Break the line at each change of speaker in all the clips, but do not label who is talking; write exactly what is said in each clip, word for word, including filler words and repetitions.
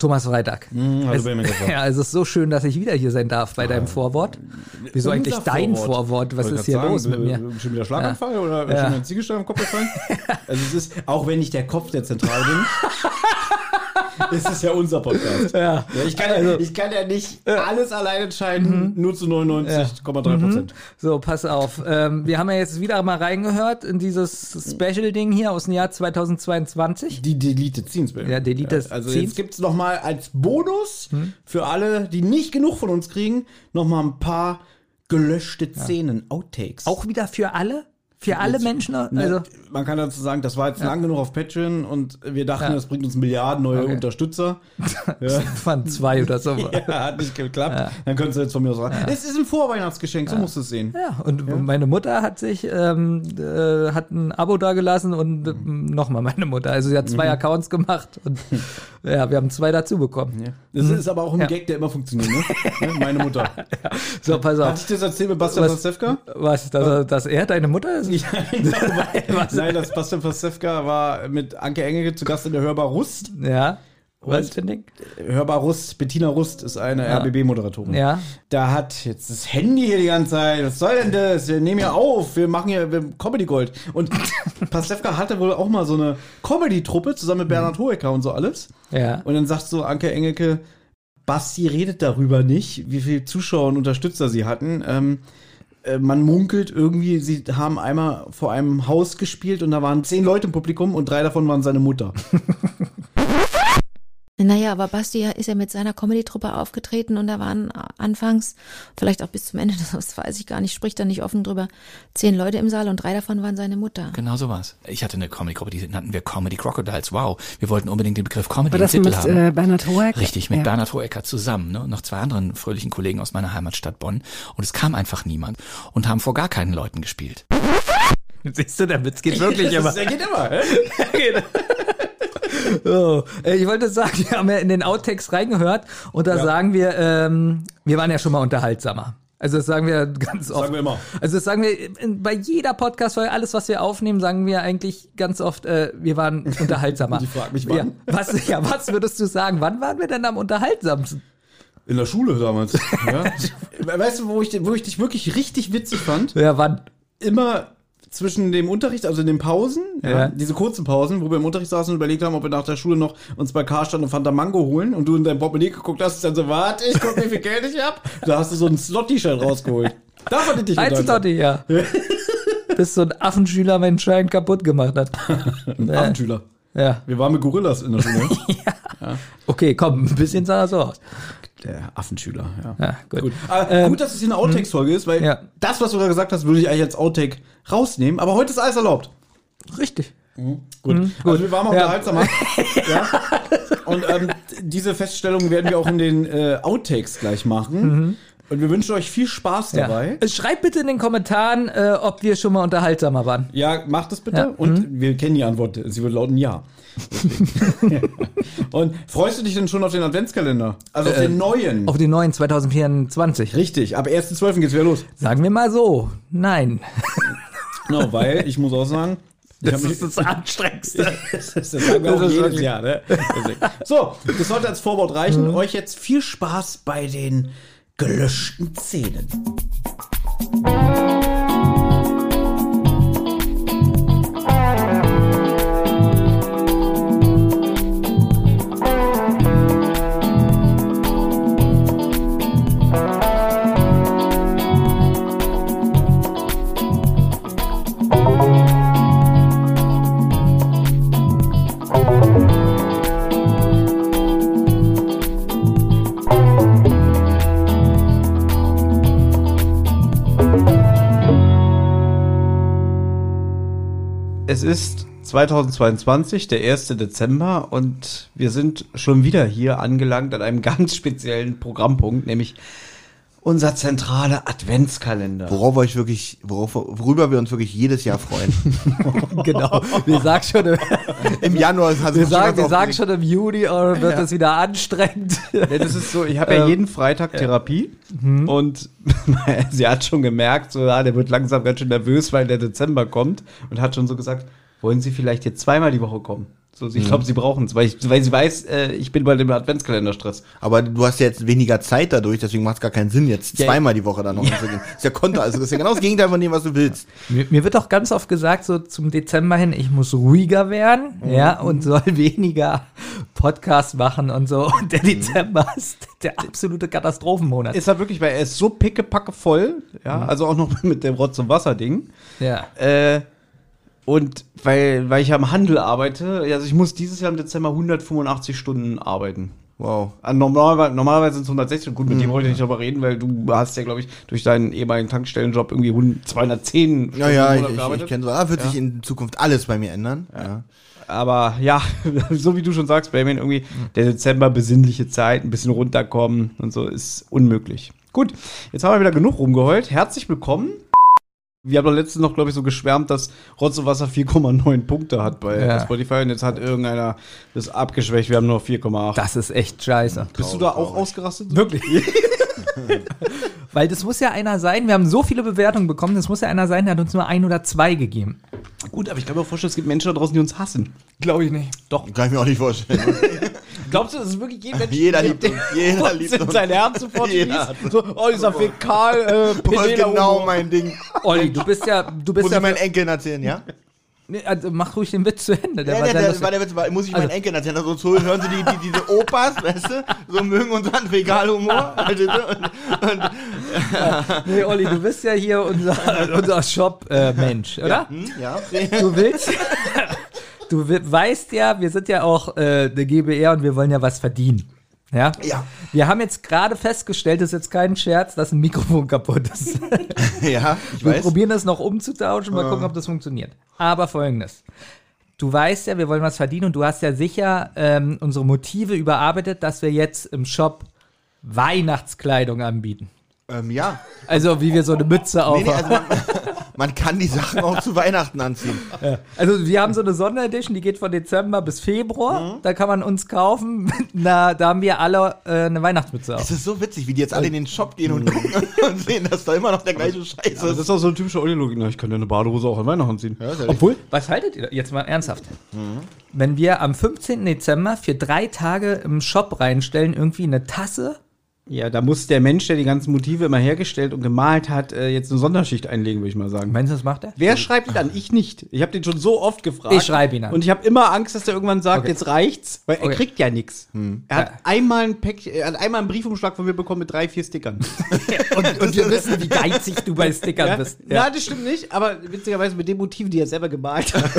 Thomas Freitag.
Hm,
es, ja, es ist so schön, dass ich wieder hier sein darf bei deinem Vorwort. Wieso
Unser
eigentlich dein
Vorwort?
Vorwort? Was
Wollte
ist hier
grad
los
sagen,
mit mir?
Schon wieder Schlaganfall ja. oder
ja.
schon wieder ein Ziegelstein im Kopf gefallen? Also es ist, auch wenn ich der Kopf der Zentrale bin, ist es ja unser Podcast.
Ja.
Ja, ich, kann ja, also, ich kann ja nicht alles allein entscheiden, mhm. nur zu neunundneunzig Komma drei Prozent.
Mhm. So, pass auf. Ähm, wir haben ja jetzt wieder mal reingehört in dieses Special-Ding hier aus dem Jahr zweitausendzweiundzwanzig.
Die Deleted Scenes.
Ja, Deleted
ja, Also
Scenes.
jetzt gibt es nochmal als Bonus hm. für alle, die nicht genug von uns kriegen, nochmal ein paar gelöschte Szenen, ja. Outtakes.
Auch wieder für alle? Für alle jetzt, Menschen? Also
ne, man kann dazu sagen, das war jetzt ja. lang genug auf Patreon und wir dachten, ja. das bringt uns Milliarden neue okay. Unterstützer.
Das ja. waren zwei oder so.
Ja, hat nicht geklappt. Ja. Dann könntest du jetzt von mir aus sagen, ja. es ist ein Vorweihnachtsgeschenk, so ja. musst du es sehen.
Ja, und ja. meine Mutter hat sich, ähm, äh, hat ein Abo da gelassen und äh, nochmal meine Mutter. Also sie hat zwei mhm. Accounts gemacht und ja, wir haben zwei dazu bekommen.
Ja. Das mhm. ist aber auch ein ja. Gag, der immer funktioniert, ne? Meine Mutter.
Ja. So, pass auf.
Hat ich das erzählt mit Bastian Pastewka?
Was, dass, dass er deine Mutter ist?
Ja, nein, das Bastian Pastewka war mit Anke Engelke zu Gast in der Hörbar Rust.
Ja. Was für ein Ding?
Hörbar Rust, Bettina Rust ist eine ja. R B B-Moderatorin.
Ja.
Da hat jetzt das Handy hier die ganze Zeit, was soll denn das? Wir nehmen ja auf, wir machen ja Comedy Gold. Und Pastewka hatte wohl auch mal so eine Comedy-Truppe zusammen mit Bernhard Hoeker und so alles.
Ja.
Und dann sagt so Anke Engelke, Basti redet darüber nicht, wie viele Zuschauer und Unterstützer sie hatten. Ähm, Man munkelt irgendwie, sie haben einmal vor einem Haus gespielt und da waren zehn Leute im Publikum und drei davon waren seine Mutter.
Naja, aber Basti ist ja mit seiner Comedy-Truppe aufgetreten und da waren anfangs, vielleicht auch bis zum Ende, das weiß ich gar nicht, spricht da nicht offen drüber, zehn Leute im Saal und drei davon waren seine Mutter.
Genau so war's. Ich hatte eine Comedy-Gruppe, die nannten wir Comedy Crocodiles. Wow, wir wollten unbedingt den Begriff Comedy
im Titel haben. Äh, Bernhard Hoeker?
Richtig, mit
ja.
Bernhard Hoeker zusammen, ne? Und noch zwei anderen fröhlichen Kollegen aus meiner Heimatstadt Bonn. Und es kam einfach niemand und haben vor gar keinen Leuten gespielt.
Siehst du, der Witz geht wirklich immer.
Der geht immer, hä?
Oh, ich wollte sagen, wir haben ja in den Outtakes reingehört und da ja. sagen wir, ähm, wir waren ja schon mal unterhaltsamer. Also das sagen wir ganz oft.
Sagen wir immer.
Also das sagen wir bei jeder Podcast-Folge, alles, was wir aufnehmen, sagen wir eigentlich ganz oft, äh, wir waren unterhaltsamer.
Ich frag mich, wann?
Ja, was, ja, was würdest du sagen? Wann waren wir denn am unterhaltsamsten?
In der Schule damals. Ja. Weißt du, wo ich, wo ich dich wirklich richtig witzig fand?
Ja, wann?
Immer zwischen dem Unterricht, also in den Pausen, ja. Ja, diese kurzen Pausen, wo wir im Unterricht saßen und überlegt haben, ob wir nach der Schule noch uns bei Karstadt und Fanta Mango holen und du in dein Portemonnaie geguckt hast, dann so, warte, ich guck, wie viel Geld ich hab. Da hast du so ein Slot-T-Shirt rausgeholt. Da fand ich dich
ein Slotty, ja. Bis so ein Affenschüler meinen Schein kaputt gemacht hat.
Ein ja. Affenschüler?
Ja.
Wir waren mit Gorillas in der Schule.
ja. Ja. Okay, komm, ein bisschen sah er so aus.
Der Affenschüler, ja.
ja gut.
Gut. Aber ähm, gut, dass es hier eine Outtakes-Folge ist, weil ja. das, was du da gesagt hast, würde ich eigentlich als Outtake rausnehmen. Aber heute ist alles erlaubt.
Richtig.
Mhm. Gut. Mhm, gut. Also wir waren mal
ja.
unterhaltsamer. ja. Und ähm, diese Feststellung werden wir auch in den äh, Outtakes gleich machen. Mhm. Und wir wünschen euch viel Spaß dabei.
Ja. Schreibt bitte in den Kommentaren, äh, ob wir schon mal unterhaltsamer waren.
Ja, macht es bitte. Ja. Und mhm. wir kennen die Antwort. Sie wird lauten Ja. Und freust du dich denn schon auf den Adventskalender? Also auf äh, den neuen?
Auf den neuen zwanzig vierundzwanzig.
Richtig, ab ersten zwölften geht's wieder los.
Sagen wir mal so, nein.
No, weil, ich muss auch sagen,
das ist das Anstrengendste.
Das, das sagen wir auch jedes Jahr. Ne? So, das sollte als Vorwort reichen. Mhm. Euch jetzt viel Spaß bei den gelöschten Szenen. Es ist zweitausendzweiundzwanzig, der erste Dezember, und wir sind schon wieder hier angelangt an einem ganz speziellen Programmpunkt, nämlich unser zentraler Adventskalender.
Worauf euch wirklich, worauf, worüber wir uns wirklich jedes Jahr freuen.
Genau. Wir sagen schon im,
im Januar.
Also wir sagen, wir sagen schon im Juni, oh, wird ja. das wieder anstrengend.
Ja, das ist so. Ich habe ja jeden Freitag Therapie mhm. und sie hat schon gemerkt, so, ja, der wird langsam ganz schön nervös, weil der Dezember kommt, und hat schon so gesagt, wollen Sie vielleicht jetzt zweimal die Woche kommen? So, ich glaube, sie brauchen es, weil, ich, weil sie weiß, äh, ich bin bei dem Adventskalender-Stress.
Aber du hast ja jetzt weniger Zeit dadurch, deswegen macht es gar keinen Sinn, jetzt
Ja,
zweimal die Woche da noch hinzugehen. Ist ja Konter, also das ist ja genau das Gegenteil von dem, was du willst.
Mir, mir wird auch ganz oft gesagt, so zum Dezember hin, ich muss ruhiger werden, ja, und soll weniger Podcast machen und so. Und der Dezember ist der absolute Katastrophenmonat.
Ist halt wirklich, weil er ist so pickepacke voll, ja, also auch noch mit dem Rotz- und Wasser-Ding.
Ja.
Äh, und weil, weil ich ja im Handel arbeite, also ich muss dieses Jahr im Dezember hundertfünfundachtzig Stunden arbeiten.
Wow.
Also normalerweise, normalerweise sind es hundertsechzig. Gut, mit dem wollte ich nicht darüber reden, weil du hast ja, glaube ich, durch deinen ehemaligen Tankstellenjob irgendwie zweihundertzehn Stunden
Ja, ja,
im
ich,
Monat
ich,
gearbeitet.
ich kenne so, ah, wird
Ja.
sich in Zukunft alles bei mir ändern. Ja.
Aber ja, so wie du schon sagst, Benjamin, irgendwie der Dezember, besinnliche Zeit, ein bisschen runterkommen und so, ist unmöglich. Gut, jetzt haben wir wieder genug rumgeheult. Herzlich willkommen. Wir haben doch letztens noch, glaube ich, so geschwärmt, dass Rotz und Wasser vier Komma neun Punkte hat bei
Ja.
Spotify und jetzt hat irgendeiner das abgeschwächt. Wir haben nur vier Komma acht.
Das ist echt scheiße.
Bist du da auch ausgerastet?
Wirklich? Weil das muss ja einer sein, wir haben so viele Bewertungen bekommen, das muss ja einer sein, der hat uns nur ein oder zwei gegeben.
Gut, aber ich kann mir auch vorstellen, es gibt Menschen da draußen, die uns hassen.
Glaube ich nicht.
Doch.
Kann ich mir auch nicht vorstellen.
Glaubst du, das ist wirklich jeder Mensch,
Jeder liebt uns. Jeder liebt
in
uns.
sein Herz sofort
Jeder
schließt? So, oh, dieser Fäkal, äh,
Voll
Pedela
genau
Humor.
mein Ding.
Olli, du bist ja, du bist
Muss
ja,
ich meinen Enkeln erzählen, ja?
Nee, also mach ruhig den Witz zu Ende. Der
Ja,
war
der,
sehr
der,
lustig.
war der Witz, war- muss ich
Also-
meinen Enkeln erzählen. Also so hören sie die, die, diese Opas, weißt du, so mögen unseren Regalhumor. Also, und, und,
Nee, Olli, du bist ja hier unser, unser Shop-Mensch, oder?
hm, ja, okay.
Du willst, du we- weißt ja, wir sind ja auch äh, eine G B R und wir wollen ja was verdienen. Ja?
Ja.
Wir haben jetzt gerade festgestellt, das ist jetzt kein Scherz, dass ein Mikrofon kaputt ist.
Ja, ich
Wir
weiß.
probieren das noch umzutauschen, mal gucken, ob das funktioniert. Aber folgendes. Du weißt ja, wir wollen was verdienen und du hast ja sicher ähm, unsere Motive überarbeitet, dass wir jetzt im Shop Weihnachtskleidung anbieten.
Ähm, ja.
Also wie wir so eine Mütze
Nee,
aufhaben.
nee, also man, man kann die Sachen auch zu Weihnachten anziehen.
Also wir haben so eine Sonderedition, die geht von Dezember bis Februar. Da kann man uns kaufen. Na, da haben wir alle äh, eine Weihnachtsmütze auf.
Es ist so witzig, wie die jetzt alle in den Shop gehen und gucken und sehen, dass da immer noch der gleiche Scheiß
Das
ist.
ist auch so eine typische Olli-Logik. Na, ich kann ja eine Badehose auch an Weihnachten ziehen.
Ja, ist ja
Obwohl, was haltet ihr da? Jetzt mal ernsthaft? Wenn wir am fünfzehnten Dezember für drei Tage im Shop reinstellen, irgendwie eine Tasse.
Ja, da muss der Mensch, der die ganzen Motive immer hergestellt und gemalt hat, äh, jetzt eine Sonderschicht einlegen, würde ich mal sagen.
Meinst du, das macht er?
Wer schreibt ihn an? Ich nicht. Ich habe den schon so oft gefragt.
Ich schreibe ihn an.
Und ich habe immer Angst, dass der irgendwann sagt,
Okay.
jetzt reicht's, weil er
Okay.
kriegt ja nichts. Er hat
Ja.
einmal ein Päck, er hat einmal einen Briefumschlag von mir bekommen mit drei, vier Stickern.
Und, und wir wissen, wie geizig du bei Stickern
ja?
bist.
Ja, das stimmt nicht, aber witzigerweise mit den Motiven, die er selber gemalt hat.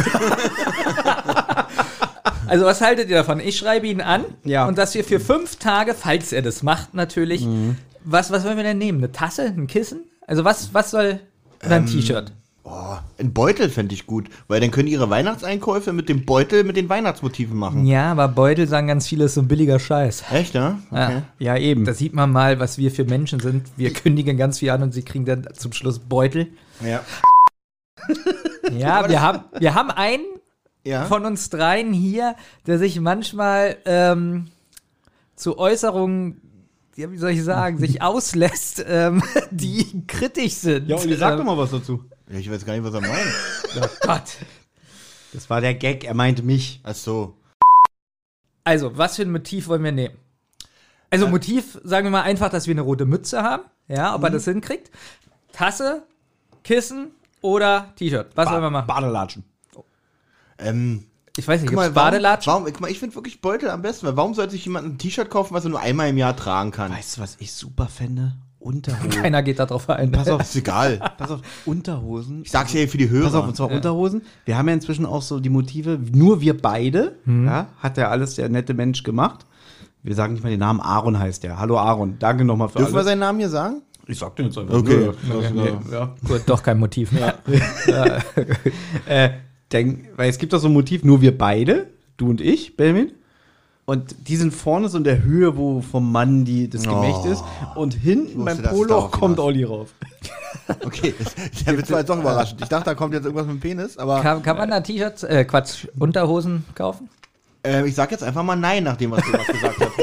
Also was haltet ihr davon? Ich schreibe ihn an
Ja.
und dass wir für fünf Tage, falls er das macht natürlich, was, was wollen wir denn nehmen? Eine Tasse? Ein Kissen? Also was, was soll, oder ein T-Shirt?
Oh, ein Beutel fände ich gut, weil dann können die ihre Weihnachtseinkäufe mit dem Beutel mit den Weihnachtsmotiven machen.
Ja, aber Beutel sagen ganz viele, ist so ein billiger Scheiß.
Echt, ja? Okay.
Ja.
Ja, eben.
Da sieht man mal, was wir für Menschen sind. Wir kündigen ganz viel an und sie kriegen dann zum Schluss Beutel.
Ja.
Ja, wir haben, wir haben einen
Ja.
von uns dreien hier, der sich manchmal ähm, zu Äußerungen, ja, wie soll ich sagen, sich auslässt, ähm, die kritisch sind.
Ja, Olli, sag
Ähm,
doch mal was dazu.
Ja, ich weiß gar nicht, was er meint.
Oh Gott.
Das war der Gag, er meinte mich.
Ach so.
Also, was für ein Motiv wollen wir nehmen? Also, Motiv, sagen wir mal einfach, dass wir eine rote Mütze haben. Ja, ob er das hinkriegt. Tasse, Kissen oder T-Shirt. Was wollen wir machen?
Badelatschen.
Ähm,
Ich weiß nicht,
guck mal,
gibt's Badelatschen?
Warum, warum, guck mal, ich finde wirklich Beutel am besten, weil warum sollte sich jemand ein T-Shirt kaufen, was er nur einmal im Jahr tragen kann?
Weißt du, was ich super fände? Unterhosen.
Keiner geht da drauf ein.
Pass auf,
Ist egal.
pass auf, Unterhosen.
Ich sag's ja für die Hörer.
Pass auf, und zwar Unterhosen. Wir haben ja inzwischen auch so die Motive, nur wir beide, ja, hat ja alles der nette Mensch gemacht. Wir sagen nicht mal den Namen, Aaron heißt der. Hallo Aaron, danke nochmal für
Dürfen wir
alles.
seinen Namen hier sagen?
Ich sag den jetzt einfach.
Okay.
Nö.
Das,
Nee,
äh,
ja.
Gut, doch kein Motiv mehr.
Äh, denk, weil es gibt doch so ein Motiv, nur wir beide, du und ich, Benjamin. Und die sind vorne so in der Höhe, wo vom Mann die, das Gemächt
Oh.
ist. Und hinten
wusste,
beim
dass es
Polo
darauf
kommt
hinaus-
Olli rauf.
Okay, der Witz war jetzt doch überraschend. Ich dachte, da kommt jetzt irgendwas mit dem Penis, aber
Kann, kann man da T-Shirts, äh, Quatsch, Unterhosen kaufen?
äh, ich sag jetzt einfach mal nein, nachdem was du was gesagt hast.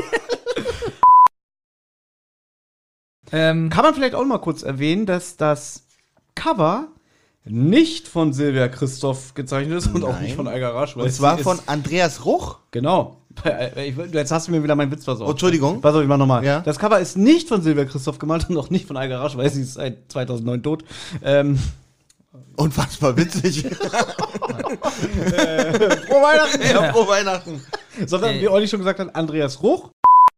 Ähm,
Kann man vielleicht auch mal kurz erwähnen, dass das Cover nicht von Silvia Christoph gezeichnet ist und
Nein.
auch nicht von Eiger Rasch.
Und zwar von Andreas Ruch.
Genau. Ich, jetzt hast du mir wieder meinen Witz versorgt.
Oh, Entschuldigung.
Pass auf, ich mach nochmal.
Ja.
Das Cover ist nicht von Silvia Christoph gemalt und auch nicht von Eiger Rasch, weil sie ist seit zweitausendneun tot. Ähm,
Unfassbar witzig.
äh, frohe Weihnachten!
Ja, frohe Weihnachten.
Sondern,
Ey.
wie Olli schon gesagt hat, Andreas Ruch.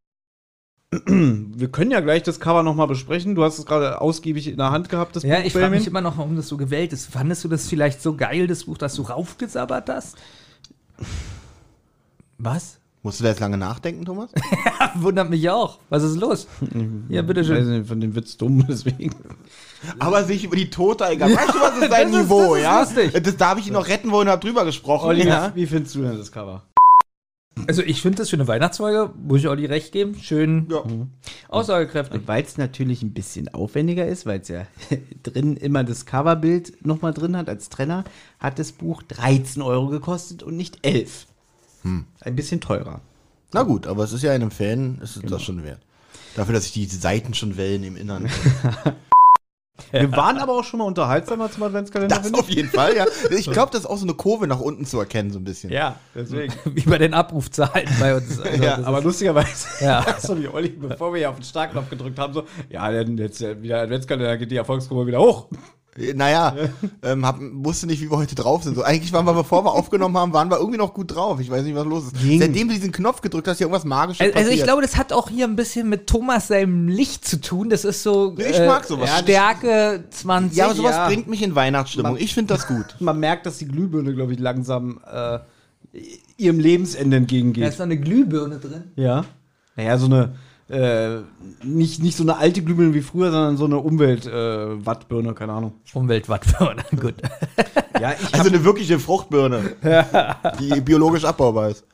Wir können ja gleich das Cover nochmal besprechen. Du hast es gerade ausgiebig in der Hand gehabt, das
Ja,
Buch,
ich frage
Benjamin.
mich immer noch, warum das so gewählt ist. Fandest du das vielleicht so geil, das Buch, dass du raufgesabbert hast? Was?
Musst du da jetzt lange nachdenken, Thomas?
Wundert mich auch. Was ist los? Ja,
Ich weiß
bitteschön.
nicht, von dem Witz dumm, deswegen.
Aber sich über die Tote egal. Weißt du, was ist dein
Das ist-
Niveau,
das ist
ja?
lustig.
Das darf ich ihn noch retten, wo er drüber gesprochen.
Olli,
ja?
wie findest du denn das Cover?
Also ich finde das für eine Weihnachtsfolge, muss ich Olli recht geben, schön
Ja.
aussagekräftig.
Weil es natürlich ein bisschen aufwendiger ist, weil es ja drin immer das Coverbild nochmal drin hat als Trenner, hat das Buch dreizehn Euro gekostet und nicht elf.
Hm.
Ein bisschen teurer.
Na gut, aber es ist ja einem Fan, ist es das schon wert. Dafür, dass sich die Seiten schon wellen im Innern.
Wir waren aber auch schon mal unterhaltsamer zum Adventskalender.
Das auf jeden Fall, ja. Ich glaube, das ist auch so eine Kurve nach unten zu erkennen, so ein bisschen.
Ja, deswegen.
Wie bei den Abrufzahlen bei uns. Also
Ja,
das
Aber
ist-
lustigerweise,
Ja.
so wie Olli, bevor wir hier auf den Startknopf gedrückt haben, so, ja, dann jetzt ja wieder Adventskalender, geht die Erfolgskurve wieder hoch.
Naja, ähm, hab, wusste nicht, wie wir heute drauf sind. So, eigentlich waren wir, bevor wir aufgenommen haben, waren wir irgendwie noch gut drauf. Ich weiß nicht, was los ist.
Ging.
Seitdem du diesen Knopf gedrückt hast, hier irgendwas Magisches
Also, also ich
passiert.
glaube, das hat auch hier ein bisschen mit Thomas seinem Licht zu tun. Das ist so
Ich mag sowas. Ja, das-
Stärke zwanzig.
Ja, aber sowas
Ja.
bringt mich in Weihnachtsstimmung. Ich finde das gut.
Man merkt, dass die Glühbirne, glaube ich, langsam äh, ihrem Lebensende
Da
entgegengeht.
ist noch eine Glühbirne drin.
Ja. Naja, so eine, äh, nicht, nicht so eine alte Glühbirne wie früher, sondern so eine Umwelt-Wattbirne, keine Ahnung.
Umweltwattbirne, gut.
Ja, ich
Also eine wirkliche Fruchtbirne, die biologisch abbaubar ist.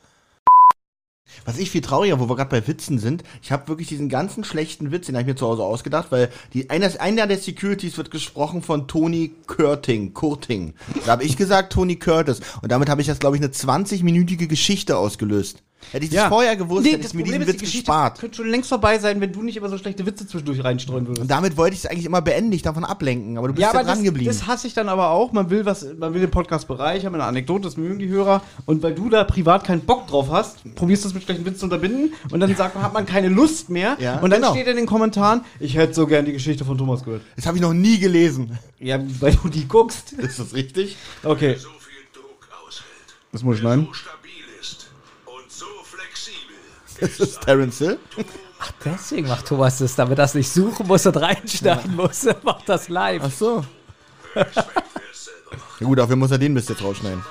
Was ich viel trauriger, wo wir gerade bei Witzen sind, ich habe wirklich diesen ganzen schlechten Witz, den habe ich mir zu Hause ausgedacht, weil die, einer, einer der Securities wird gesprochen von Tony Curting, Curting. Da habe ich gesagt Tony Curtis und damit habe ich das, glaube ich, eine zwanzig-minütige Geschichte ausgelöst. Hätte ich das vorher gewusst, hätte ich mir diesen Witz gespart.
könnte schon längst vorbei sein, wenn du nicht immer so schlechte Witze zwischendurch reinstreuen würdest.
Und damit wollte ich es eigentlich immer beenden, dich davon ablenken, aber du bist
Ja,
ja,
aber
dran
das,
geblieben.
das hasse ich dann aber auch. Man will was, man will den Podcast bereichern mit einer Anekdote, das mögen die Hörer. Und weil du da privat keinen Bock drauf hast, probierst du das mit schlechten Witzen zu unterbinden und dann sagt man, hat man keine Lust mehr.
Ja,
und dann
genau.
steht in den Kommentaren, ich hätte so gern die Geschichte von Thomas gehört.
Das habe ich noch nie gelesen.
Ja, weil du die guckst.
Ist das richtig?
Okay,
so viel Druck aushält,
das muss ich schneiden.
so stabil ist und so flexibel.
Das ist Terence Hill.
Deswegen macht Thomas das, damit er das nicht suchen muss und reinschneiden muss. Er macht das live.
Ach so.
Wer's selber machen.
Ja gut, dafür muss er den Mist jetzt rausschneiden.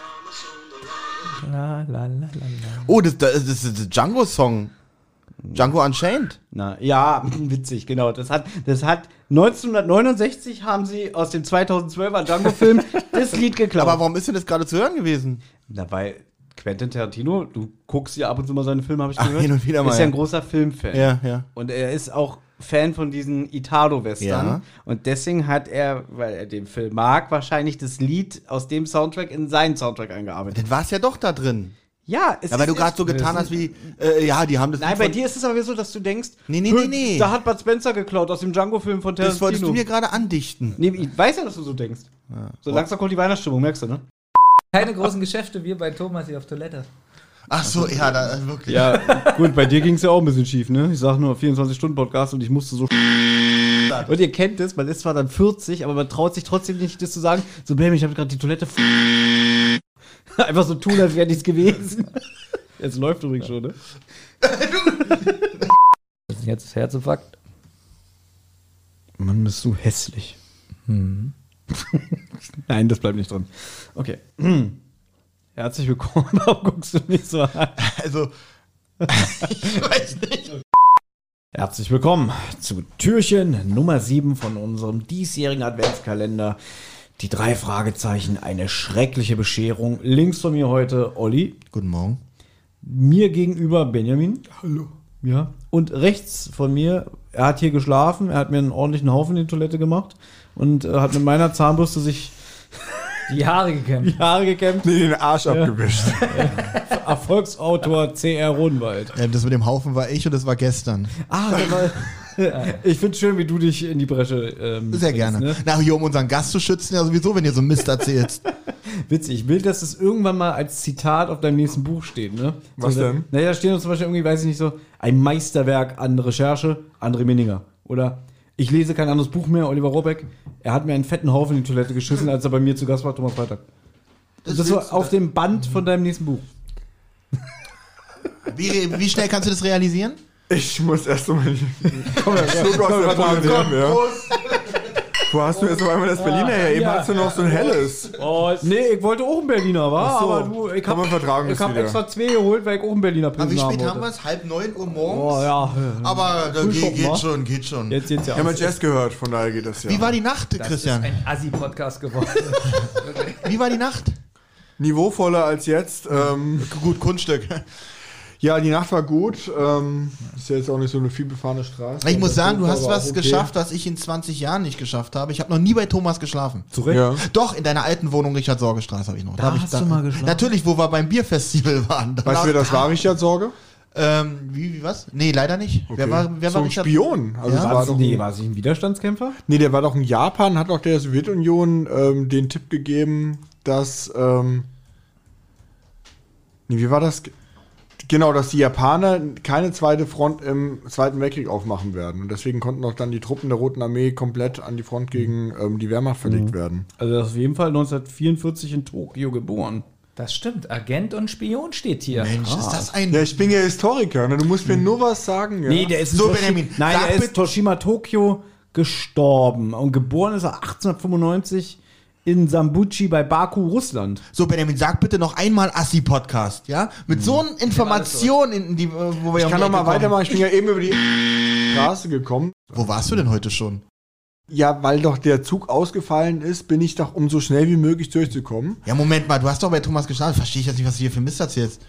La, la, la, la, la.
Oh, das, das, das ist der Django-Song. Django Unchained.
Na, ja, witzig, genau. Das hat, das hat neunzehnhundertneunundsechzig haben sie aus dem zweitausendzwölfer Django-Film das Lied geklaut.
Aber warum ist denn das gerade zu hören gewesen?
Na, weil Quentin Tarantino, du guckst ja ab und zu mal seine Filme, habe ich
Ach,
gehört.
hin und wieder mal,
Ist ja ein
ja.
großer Filmfan.
Ja, ja.
Und er ist auch Fan von diesen Italo-Western.
Ja.
Und deswegen hat er, weil er den Film mag, wahrscheinlich das Lied aus dem Soundtrack in seinen Soundtrack eingearbeitet.
Dann war es ja doch da drin.
Ja, es
Ja, weil
ist
du gerade so
es-
getan hast wie, äh, ja, die haben das
Nein,
Lied
bei
von-
dir ist es aber so, dass du denkst,
Nee, nee,
"Hö,
nee, nee.
Da hat Bud Spencer geklaut aus dem Django-Film von Tarantino.
Das wolltest du mir gerade andichten.
Nee, ich weiß ja, dass du so denkst. So langsam kommt die Weihnachtsstimmung, merkst du, ne?
Keine großen Geschäfte, wir bei Thomas hier auf Toilette.
Ach so, ja, da, äh, wirklich.
Ja, gut, bei dir ging es ja auch ein bisschen schief, ne? Ich sag nur vierundzwanzig-Stunden-Podcast und ich musste so. Und ihr kennt es, man ist zwar dann vierzig, aber man traut sich trotzdem nicht, das zu sagen. So, Baby, ich habe gerade die Toilette. Einfach so tun, als wäre nichts gewesen. Jetzt läuft übrigens schon, ne?
Das ist jetzt Herzinfarkt.
Mann, bist du hässlich. Hm. Nein, das bleibt nicht drin. Okay. Herzlich willkommen. Warum guckst du mich so an?
Also, ich weiß nicht.
Herzlich willkommen zu Türchen Nummer sieben von unserem diesjährigen Adventskalender. Die drei Fragezeichen, eine schreckliche Bescherung. Links von mir heute Olli,
Guten Morgen.
mir gegenüber Benjamin. Hallo. Ja. Und rechts von mir, er hat hier geschlafen, er hat mir einen ordentlichen Haufen in die Toilette gemacht und äh, hat mit meiner Zahnbürste sich
Die Haare gekämmt.
Die Haare gekämmt.
Nee, den Arsch abgewischt.
Erfolgsautor C R. Rodenwald.
Ähm, das mit dem Haufen war ich und das war gestern.
Ah, das war, ich finde es schön, wie du dich in die Bresche ähm,
Sehr gerne.
Ne?
Na, hier um unseren Gast zu schützen, ja sowieso, wenn ihr so Mist erzählst.
Witzig, ich will, dass das irgendwann mal als Zitat auf deinem nächsten Buch steht, ne?
Was
so,
denn?
Naja, da stehen zum Beispiel irgendwie, weiß ich nicht so, ein Meisterwerk an Recherche, André Minninger. Oder ich lese kein anderes Buch mehr, Oliver Rohrbeck. Er hat mir einen fetten Haufen in die Toilette geschissen, als er bei mir zu Gast war, Thomas Freitag. Das, das war auf dem Band von deinem nächsten Buch.
Wie, wie schnell kannst du das realisieren?
Ich muss erst mal Komm, Schluck aus der Pulle nehmen, ja. Wo hast du jetzt auf einmal das Berliner her? Eben hast du noch so ein helles.
Oh, nee, ich wollte auch ein Berliner, wa?
Ach so.
Aber du, ich
Kann
hab,
man vertragen,
ich
das
hab
wieder.
extra zwei geholt, weil ich auch ein Berliner
Aber wie
Pilsen
spät
haben
haben wir
wollte.
es? Halb neun Uhr morgens?
Oh ja.
Aber da
Frühstück,
geht,
wa?
geht schon, geht schon.
Jetzt jetzt ja.
Ich habe mal
aus.
Jazz gehört, von daher geht das ja.
Wie war die Nacht,
Das
Christian?
ist ein Assi-Podcast geworden.
Wie war die Nacht?
Niveauvoller als jetzt. Ähm,
Gut, Kunststück.
ja, die Nacht war gut. Ähm, ist ja jetzt auch nicht so eine vielbefahrene Straße.
Ich muss sagen, du
Das
hast
war
was
auch okay.
geschafft, was ich in zwanzig Jahren nicht geschafft habe. Ich habe noch nie bei Thomas geschlafen.
Zurecht.
Ja.
Doch, in deiner alten Wohnung Richard-Sorge-Straße habe ich noch.
Da
hab ich
hast du mal geschlafen?
Natürlich, wo wir beim Bierfestival waren.
Weißt du, wer das war, Richard Sorge?
Ähm, wie, wie, was? Nee, leider nicht. Wer
Okay.
war, wer
so
war
ein
Richard?
Spion. Also
Ja?
es
War
war
das,
doch
nee,
ein,
war es nicht ein Widerstandskämpfer?
nee, der war doch in Japan, hat auch der Sowjetunion ähm, den Tipp gegeben, dass ähm, nee, wie war das? Genau, dass die Japaner keine zweite Front im Zweiten Weltkrieg aufmachen werden. Und deswegen konnten auch dann die Truppen der Roten Armee komplett an die Front gegen ähm, die Wehrmacht verlegt werden.
Also er ist auf jeden Fall neunzehnhundertvierundvierzig in Tokio geboren.
Das stimmt. Agent und Spion steht hier.
Mensch, ist das ein...
Ja, ich bin ja Historiker, ne? Du musst mir nur was sagen. Ja?
Nee, der ist in
So,
Toshi-
Benjamin,
Nein,
sag
er ist
bitte-
Toshima Tokio gestorben. Und geboren ist er achtzehnhundertfünfundneunzig in Sambuchi bei Baku, Russland.
So, Benjamin, sag bitte noch einmal Assi-Podcast, ja? Mit so einer Information, in die, wo wir
Ich
um
kann
die
noch mal
Ecke kommen.
weitermachen. Ich bin ja eben über die Straße gekommen.
Wo warst du denn heute schon?
Ja, weil doch der Zug ausgefallen ist, bin ich doch, um so schnell wie möglich durchzukommen.
Ja, Moment mal, du hast doch bei Thomas geschlafen. Verstehe ich jetzt nicht, was du hier für Mist erzählst.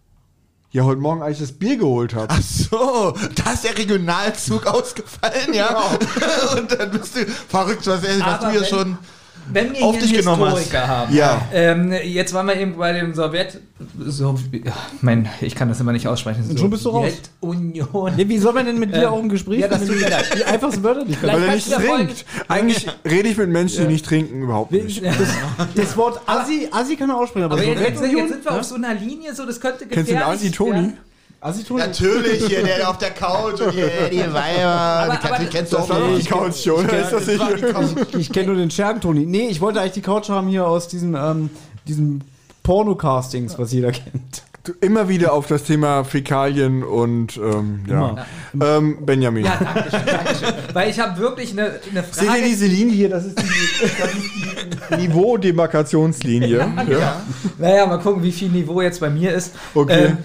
Ja, heute Morgen, als ich das Bier geholt habe.
Ach so, da ist der Regionalzug ausgefallen, ja? Und dann bist du verrückt, was, was
Aber
du hier
wenn-
schon...
Wenn wir
auf
hier
dich
einen
genommen
Historiker haben.
Ja.
Ähm, jetzt waren wir eben bei dem Sowjet... So, ja, mein, ich kann das immer nicht aussprechen.
Und schon bist du raus.
Sowjetunion.
Ja, wie soll man denn mit dir
Ähm,
auch im Gespräch
ja, das tut mir leid.
Die einfachsten Wörter nicht
Vielleicht
Weil er
kannst
nicht
du ja
trinkt. Eigentlich rede ich mit Menschen, die nicht trinken, überhaupt nicht.
Das, das Wort Assi, Assi kann er aussprechen, aber,
Aber jetzt, jetzt,
Sowjetunion,
jetzt sind wir
ja?
auf so einer Linie, so das könnte gefährlich
Kennst du den Anti-Toni?
werden.
Assi tun.
Natürlich, hier, der auf der Couch und hier, die Weiber.
Aber-
die,
aber-
die kennst du
Das
auch
war doch
nicht.
die Couch schon, oder ist das
das war die
nicht?
Couch.
Ich kenne nur den Schergen-Toni. Nee, ich wollte eigentlich die Couch haben hier aus diesem, ähm, diesem Porno-Castings, was jeder kennt.
Du immer wieder auf das Thema Fäkalien und ähm, ja. Ähm, Benjamin.
Ja, danke schön, danke schön. Weil ich habe wirklich eine, eine
Seht
Frage.
ihr diese Linie hier? Das ist die, das ist die Niveau-Demarkationslinie. Ja.
Naja, mal gucken, wie viel Niveau jetzt bei mir ist.
Okay.
Ähm,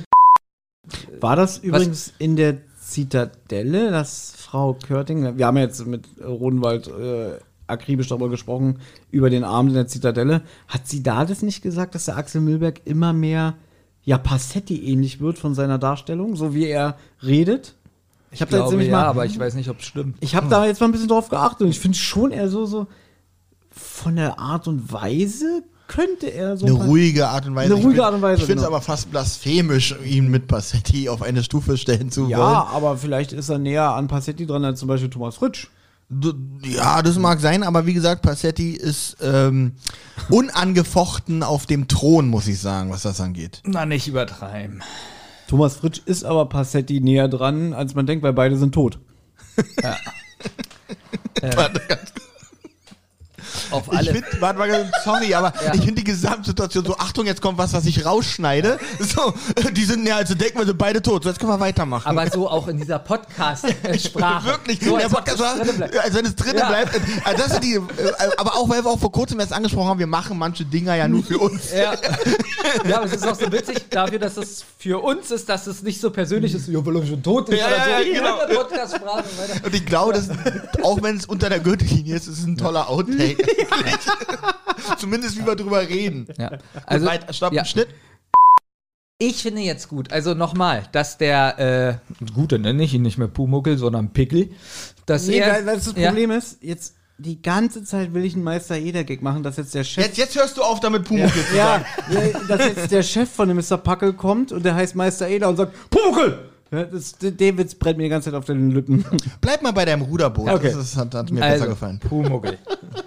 War das übrigens in der Zitadelle, dass Frau Körting, wir haben ja jetzt mit Rodenwald äh, akribisch darüber gesprochen, über den Abend in der Zitadelle, hat sie da das nicht gesagt, dass der Axel Mühlberg immer mehr ja Passetti ähnlich wird von seiner Darstellung, so wie er redet? Ich habe da jetzt
glaube,
nämlich
ja,
mal,
aber ich weiß nicht, ob es stimmt.
ich habe da jetzt mal ein bisschen drauf geachtet und ich finde schon, er so, so von der Art und Weise könnte er so
Eine
ein paar-
ruhige Art und Weise.
Eine
Ich
ruhige
find-
Art und Weise,
Ich finde es
genau.
aber fast blasphemisch, ihn mit Passetti auf eine Stufe stellen zu
Ja,
wollen.
aber vielleicht ist er näher an Passetti dran als zum Beispiel Thomas Fritsch.
Du- Ja, das mag sein, aber wie gesagt, Passetti ist ähm, unangefochten auf dem Thron, muss ich sagen, was das angeht.
Na, nicht übertreiben.
Thomas Fritsch ist aber Passetti näher dran, als man denkt, weil beide sind tot.
Auf
Ich
alle.
finde, warte mal, sorry, aber
Ja.
ich finde die Gesamtsituation so, Achtung, jetzt kommt was, was ich rausschneide. So, die sind näher, also denken wir, sind beide tot. So, jetzt können wir weitermachen.
Aber so auch in dieser Podcast-Sprache.
Wirklich,
so,
der
als ob
Podcast
das
war,
drin bleibt.
als wenn es drinnen
Ja.
bleibt. Also das sind die, äh, aber auch, weil wir auch vor kurzem erst angesprochen haben, wir machen manche Dinger ja nur für uns.
Ja. Ja, aber es ist auch so witzig dafür, dass es für uns ist, dass es nicht so persönlich ist, ja, weil er schon tot ist.
Ja,
oder
ja,
so.
ja,
In
genau.
der Podcast-Sprache und weiter.
Und ich glaube, das, auch wenn es unter der Gürtellinie ist, ist es ein toller Outtake. Zumindest wie wir drüber reden.
Ja.
Also,
Also,
Weit, stopp,
ja.
Schnitt.
ich finde jetzt gut, also nochmal, dass der, äh, Gute nenne ich ihn nicht mehr Pumuckel, sondern Pickel, dass
Nee,
er,
weil, weil das, das
ja.
Problem ist, jetzt die ganze Zeit will ich einen Meister Eder-Gag machen, dass jetzt der Chef...
Jetzt, jetzt hörst du auf, damit Pumuckl zu
Ja,
sagen.
ja, dass jetzt der Chef von dem Mister Packel kommt und der heißt Meister Eder und sagt, Pumuckl! Ja, das, der Witz brennt mir die ganze Zeit auf den Lippen.
Bleib mal bei deinem Ruderboot.
Okay.
Das ist, hat, hat mir
Also,
besser gefallen.
Pumuckl.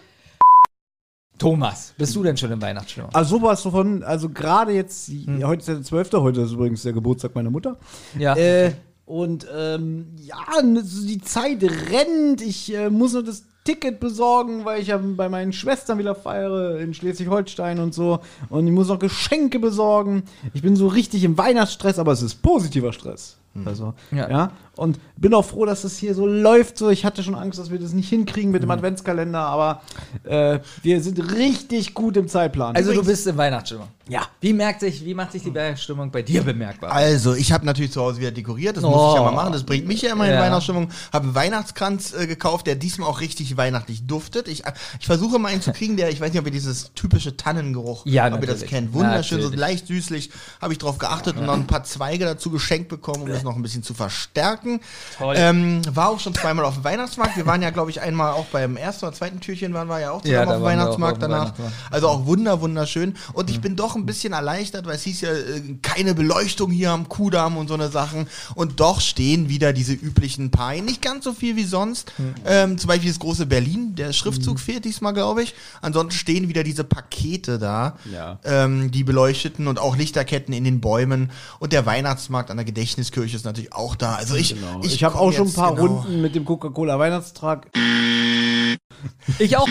Thomas, bist du denn schon in Weihnachtsstimmung?
Also sowas von, also gerade jetzt, heute ist der zwölfte, heute ist übrigens der Geburtstag meiner Mutter.
Ja.
Äh, und ähm, ja, so die Zeit rennt. Ich äh, muss noch das Ticket besorgen, weil ich ja bei meinen Schwestern wieder feiere in Schleswig-Holstein und so. Und ich muss noch Geschenke besorgen. Ich bin so richtig im Weihnachtsstress, aber es ist positiver Stress. Also,
Ja.
ja. Und bin auch froh, dass das hier so läuft. So, ich hatte schon Angst, dass wir das nicht hinkriegen mit dem Adventskalender, aber äh, wir sind richtig gut im Zeitplan.
Also du bist in Weihnachtsstimmung.
Ja.
Wie merkt sich, wie macht sich die Weihnachtsstimmung bei dir bemerkbar?
Also, ich habe natürlich zu Hause wieder dekoriert, das
Oh.
muss ich ja mal machen, das bringt mich ja immer in
Ja.
Weihnachtsstimmung. Habe einen Weihnachtskranz äh, gekauft, der diesmal auch richtig weihnachtlich duftet. Ich, äh, ich versuche mal einen zu kriegen, der, ich weiß nicht, ob ihr dieses typische Tannengeruch,
Ja,
ob ihr das
natürlich.
kennt. Wunderschön,
Natürlich.
so leicht süßlich, habe ich drauf geachtet und noch ein paar Zweige dazu geschenkt bekommen, um das noch ein bisschen zu verstärken.
Toll.
Ähm, war auch schon zweimal auf dem Weihnachtsmarkt. Wir waren ja, glaube ich, einmal auch beim ersten oder zweiten Türchen waren wir ja auch zusammen
Ja,
auf
da
dem
waren wir auch
Weihnachtsmarkt
auf dem
danach.
Weihnachtsmarkt.
Also auch wunder, wunderschön. Und ich bin doch ein bisschen erleichtert, weil es hieß ja, äh, keine Beleuchtung hier am Kudamm und so eine Sachen. Und doch stehen wieder diese üblichen Paien. Nicht ganz so viel wie sonst. Ähm, zum Beispiel das große Berlin. Der Schriftzug fehlt diesmal, glaube ich. Ansonsten stehen wieder diese Pakete da.
Ja.
Ähm, die beleuchteten und auch Lichterketten in den Bäumen. Und der Weihnachtsmarkt an der Gedächtniskirche ist natürlich auch da. Also ich,
Genau.
ich,
Ich, habe
komm
auch schon ein
jetzt
paar
genau.
Runden mit dem Coca-Cola-Weihnachtstrag.
Ich auch.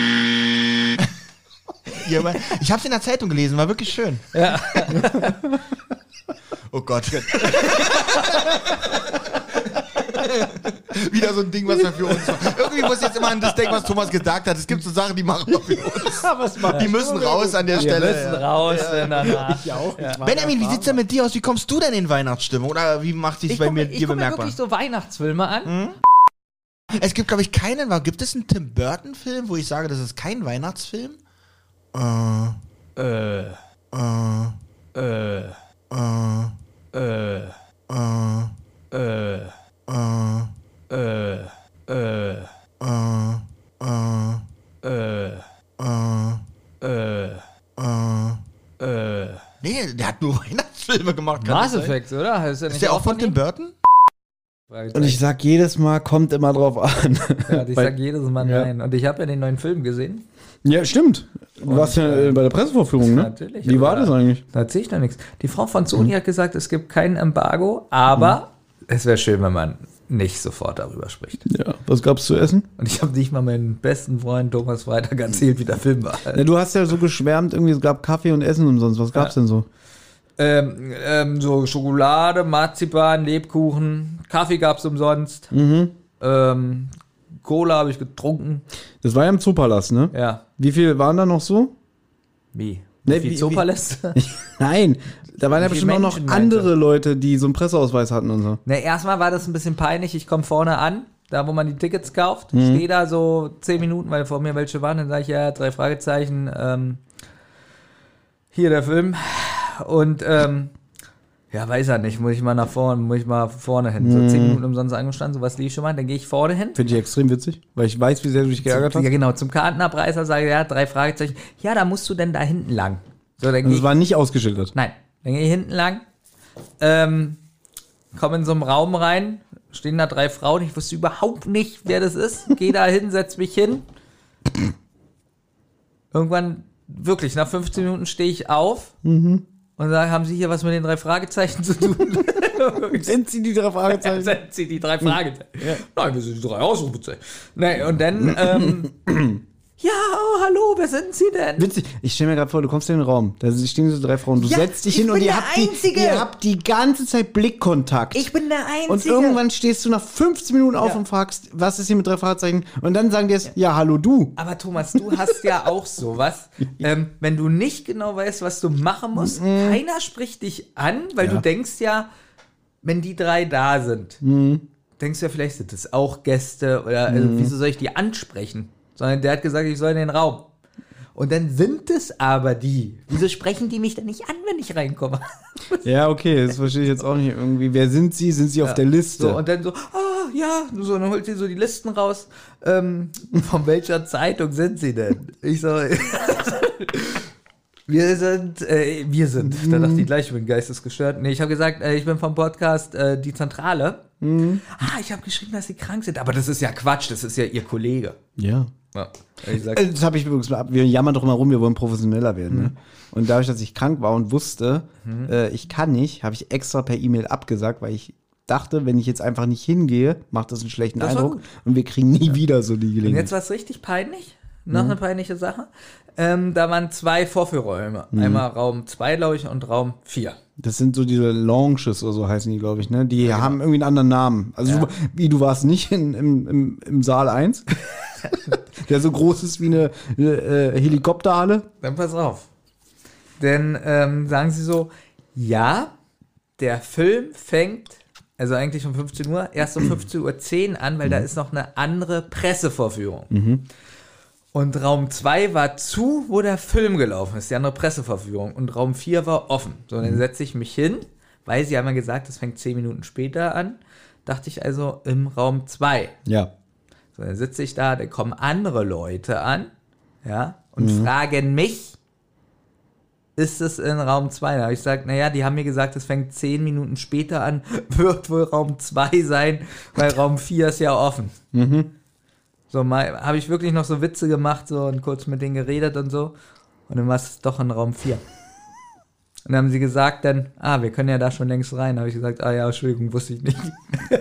Ja, aber ich habe es in der Zeitung gelesen, war wirklich schön.
Ja.
Oh Gott. Wieder so ein Ding, was wir für uns machen. Irgendwie muss ich jetzt immer an das denken, was Thomas gesagt hat. Es gibt so Sachen, die machen wir für uns.
Was macht
Die müssen raus an der
Wir
Stelle.
müssen raus, wenn danach.
ich auch? Ja.
Benjamin, wie sieht's denn mit dir aus? Wie kommst du denn in Weihnachtsstimmung? Oder wie macht sich
Ich
bei
gucke
mir
ich
dir
guck mir
bemerkbar?
wirklich so Weihnachtsfilme an.
Es gibt, glaube ich, keinen. Gibt es einen Tim Burton-Film, wo ich sage, das ist kein Weihnachtsfilm? Äh.
Äh,
Äh.
äh,
Äh.
äh,
Äh.
äh,
Äh.
äh, äh,
Äh. Äh.
äh,
Äh.
äh,
Äh.
äh.
Nee, der hat nur Weihnachtsfilme gemacht. kann
Mass
das sein?
Effect, oder? Ist,
Ist der auch von Tim Burton?
Und ich sag jedes Mal, kommt immer drauf an.
Ja, ich
Weil-
sag jedes Mal
Ja.
nein. Und ich habe ja den neuen Film gesehen.
Ja, stimmt. Du warst ja äh, bei der Pressevorführung, ne?
Natürlich.
Wie war
aber
das eigentlich?
Da erzähl ich noch nichts. Die Frau von Sony hat gesagt, es gibt kein Embargo, aber es wäre schön, wenn man nicht sofort darüber spricht.
Ja. Was gab's zu essen?
Und ich habe nicht mal meinen besten Freund Thomas Freitag erzählt, wie der Film war.
Ja, du hast ja so geschwärmt, irgendwie es gab Kaffee und Essen umsonst. Was gab's denn so?
Ähm, ähm, so Schokolade, Marzipan, Lebkuchen, Kaffee gab's umsonst.
Mhm.
Ähm, Cola habe ich getrunken.
Das war ja im Zoopalast, ne?
Ja.
Wie viel waren da noch so?
Wie?
Ne,
wie
wie-
Zoopaläste?
Nein, da waren ja
Wie viele
bestimmt auch noch
Menschen
andere
meinst
Leute, die so einen Presseausweis hatten und so.
Ne, erstmal war das ein bisschen peinlich. Ich komme vorne an, da wo man die Tickets kauft.
Mhm.
Stehe da so zehn Minuten, weil vor mir welche waren. Dann sage ich, ja, drei Fragezeichen. Ähm, hier der Film. Und ähm, ja, weiß er nicht. Muss ich mal nach vorne, muss ich mal vorne hin. So zehn Minuten umsonst angestanden, sowas lief schon mal. Dann gehe ich vorne hin.
Finde ich extrem witzig, weil ich weiß, wie sehr du dich geärgert hast.
Ja, genau, zum Kartenabreißer sage ich, ja, drei Fragezeichen. Ja, da musst du denn da hinten lang. So, dann
Und
gehe
es
ich,
war nicht ausgeschildert.
nein, dann gehe ich hinten lang, ähm, komme in so einen Raum rein, stehen da drei Frauen, ich wusste überhaupt nicht, wer das ist, gehe da hin, setz mich hin. Irgendwann, wirklich, nach fünfzehn Minuten stehe ich auf und sage, haben Sie hier was mit den drei Fragezeichen zu tun?
Sind sie die drei Fragezeichen?
Sind Sie die drei Fragezeichen? Nein, wir sind die drei Ausrufezeichen. Nee, und dann, ähm, ja, oh, hallo, wer sind Sie denn?
Witzig. Ich stelle mir gerade vor, du kommst in den Raum, da stehen so drei Frauen, du
Ja,
setzt dich
ich
hin und
bin
ihr
der
habt, die,
Einzige.
ihr habt die ganze Zeit Blickkontakt.
Ich bin der Einzige.
Und irgendwann stehst du nach fünfzehn Minuten auf
Ja.
und fragst, was ist hier mit drei Fragezeichen? Und dann sagen die es, ja, hallo du.
Aber Thomas, du hast ja auch sowas. Ähm, wenn du nicht genau weißt, was du machen musst, keiner spricht dich an, weil
Ja.
du denkst ja, wenn die drei da sind, denkst du ja, vielleicht sind das auch Gäste oder also, wieso soll ich die ansprechen? Sondern der hat gesagt, ich soll in den Raum. Und dann sind es aber die. Wieso sprechen die mich denn nicht an, wenn ich reinkomme?
Ja, okay, das verstehe ich jetzt auch nicht irgendwie. Wer sind sie? Sind sie auf der Liste?
So, und dann so, ah, ja, so, dann holt sie so die Listen raus. Ähm, von welcher Zeitung sind sie denn? Ich so, wir sind, äh, wir sind. Da dachte ich gleich, ich bin geistesgestört. Nee, ich habe gesagt, äh, ich bin vom Podcast äh, Die Zentrale. Mhm. Ah, ich habe geschrieben, dass sie krank sind. Aber das ist ja Quatsch, das ist ja ihr Kollege.
Ja.
Ja, ich sag,
Das habe ich übrigens mal ab. Wir jammern doch immer rum, wir wollen professioneller werden. Mhm. Ne? Und dadurch, dass ich krank war und wusste, mhm. äh, ich kann nicht, habe ich extra per E-Mail abgesagt, weil ich dachte, wenn ich jetzt einfach nicht hingehe, macht das einen schlechten
Das war
Eindruck
gut.
und wir kriegen nie wieder so die
Und
Gelegenheit.
jetzt war es richtig peinlich. Noch eine peinliche Sache. Ähm, da waren zwei Vorführräume.
Mhm.
Einmal Raum zwei, glaube ich, und Raum vier.
Das sind so diese Lounges oder so heißen die, glaube ich, ne? Die haben irgendwie einen anderen Namen. Also
Ja.
du, wie, du warst nicht in, im, im, im Saal eins, der so groß ist wie eine äh, Helikopterhalle.
Dann pass auf. Denn ähm, sagen sie so, ja, der Film fängt, also eigentlich um fünfzehn Uhr, erst um fünfzehn Uhr zehn an, weil da ist noch eine andere Pressevorführung.
Mhm.
Und Raum zwei war zu, wo der Film gelaufen ist, die andere Presseverführung. Und Raum vier war offen. So, dann setze ich mich hin, weil sie haben ja gesagt, es fängt zehn Minuten später an. Dachte ich also im Raum zwei.
Ja.
So, dann sitze ich da, dann kommen andere Leute an, ja, und fragen mich, ist es in Raum zwei? Da habe ich gesagt, naja, die haben mir gesagt, es fängt zehn Minuten später an, wird wohl Raum zwei sein, weil Raum vier ist ja offen.
Mhm.
So, mal habe ich wirklich noch so Witze gemacht so und kurz mit denen geredet und so. Und dann war es doch in Raum vier. Und dann haben sie gesagt dann, ah, wir können ja da schon längst rein. Da habe ich gesagt, ah ja, Entschuldigung, wusste ich nicht.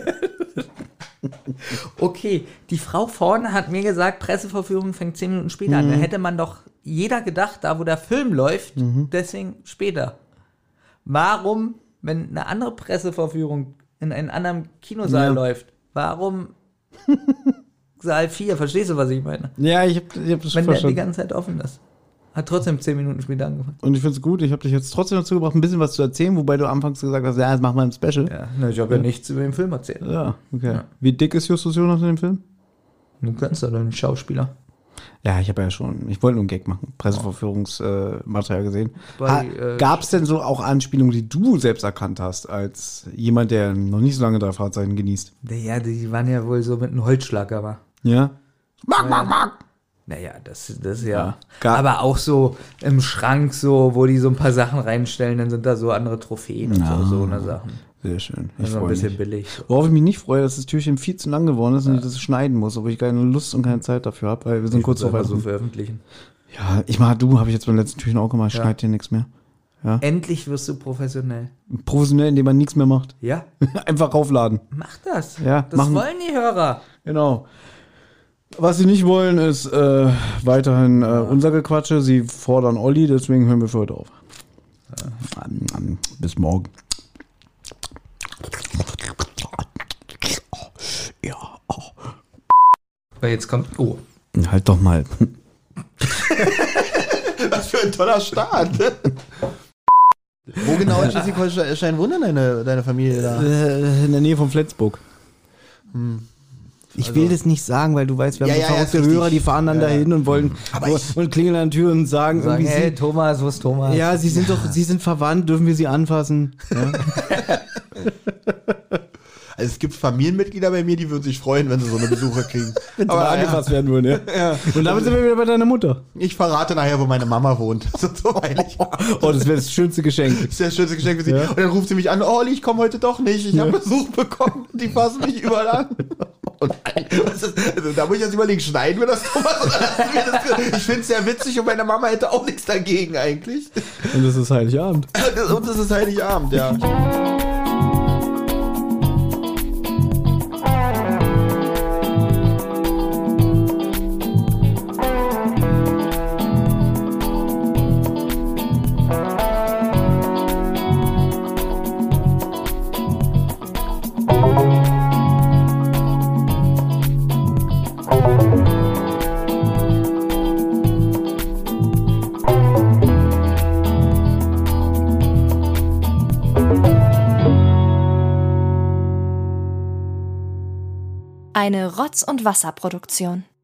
Okay, die Frau vorne hat mir gesagt, Presseverführung fängt zehn Minuten später an. Da hätte man doch jeder gedacht, da wo der Film läuft, deswegen später. Warum, wenn eine andere Presseverführung in einem anderen Kinosaal
Ja.
läuft, warum Saal vier, verstehst du, was ich meine?
Ja, ich habe ich hab das
Wenn der die
verstanden.
ganze Zeit offen ist. Hat trotzdem zehn Minuten später angefangen.
Und ich finde es gut, ich habe dich jetzt trotzdem dazu gebracht, ein bisschen was zu erzählen, wobei du anfangs gesagt hast, ja, das machen wir im Special.
Ja, na, ich habe ja nichts über den Film erzählt.
Ja, okay.
Ja.
Wie dick ist Justus Jonas in dem Film?
Du kannst doch einen Schauspieler.
Ja, ich habe ja schon, ich wollte nur einen Gag machen, Presseverführungsmaterial äh, Material gesehen.
Bei,
Ha,
äh,
Gab es denn so auch Anspielungen, die du selbst erkannt hast, als jemand, der noch nicht so lange drei Fahrzeichen genießt?
Ja, die waren ja wohl so mit einem Holzschlag, aber.
Ja? Mark, Mark, Mark!
Naja, das, das ja.
Ja, gar-
aber auch so im Schrank, so, wo die so ein paar Sachen reinstellen, dann sind da so andere Trophäen und
Ja.
so, so eine Sachen.
Sehr schön. Ich
Also ein
freue
bisschen
mich.
billig. So.
Worauf ich mich nicht freue, dass das Türchen viel zu lang geworden ist und ich das schneiden muss, obwohl ich keine Lust und keine Zeit dafür habe, weil wir sind kurz vor
Einfach so
Weihnachten.
veröffentlichen.
Ja, ich mach du, habe ich jetzt beim letzten Türchen auch gemacht, ich
Ja.
schneide hier nichts mehr.
Endlich wirst du professionell.
Professionell, indem man nichts mehr macht.
Ja,
Einfach raufladen.
mach das.
Ja,
das
machen.
wollen die Hörer.
Genau. Was sie nicht wollen, ist äh, weiterhin äh, unser Gequatsche. Sie fordern Olli, deswegen hören wir für heute auf. Ähm, Bis morgen. Ja.
Weil jetzt kommt. Oh.
Halt doch mal.
Was für ein toller Start. Wo genau in Schleswig-Holstein wohnt denn deine, deine Familie da?
Äh, in der Nähe von Flensburg. Ich will das nicht sagen, weil du weißt, wir haben
Ja,
so
ja, ja,
verrückte
ist richtig.
Hörer, die fahren dann
Ja,
dahin und wollen
Aber
und,
ich-
und klingeln an der Tür und sagen,
Sagen,
irgendwie,
hey,
sie,
Thomas, wo ist Thomas?
ja, sie sind doch, sie sind verwandt, dürfen wir sie anfassen? Ja?
Also es gibt Familienmitglieder bei mir, die würden sich freuen, wenn sie so eine Besucher kriegen.
Wenn sie
Aber
mal
ja,
angefasst werden würden, ja. Und damit sind wir wieder bei deiner Mutter.
ich verrate nachher, wo meine Mama wohnt. So, so Heilig.
Oh, das wäre das schönste Geschenk.
Das ist das schönste Geschenk für sie.
Ja.
Und dann ruft sie mich an, oh, Olli, ich komme heute doch nicht. Ich habe Besuch bekommen. Die fassen mich überall an. Und was ist, also, da muss ich jetzt überlegen, schneiden wir das, Thomas? Oder lassen wir das? Ich finde es sehr witzig und meine Mama hätte auch nichts dagegen eigentlich.
Und das ist Heiligabend.
Und das ist Heiligabend, ja.
Eine Rotz- und Wasserproduktion.